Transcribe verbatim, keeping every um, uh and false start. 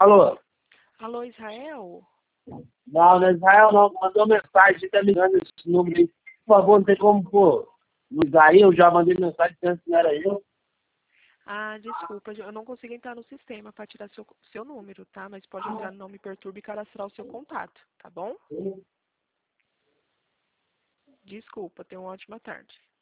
Alô? Alô, Israel? Não, não é Israel não. Mandou mensagem, tá ligando esse número aí. Por favor, não tem como, pô. Ligar aí, eu já mandei mensagem dizendo que não era eu. Ah, desculpa, eu não consigo entrar no sistema para tirar seu, seu número, tá? Mas pode entrar no Não Me Perturbe e cadastrar o seu contato, tá bom? Desculpa, tenha uma ótima tarde.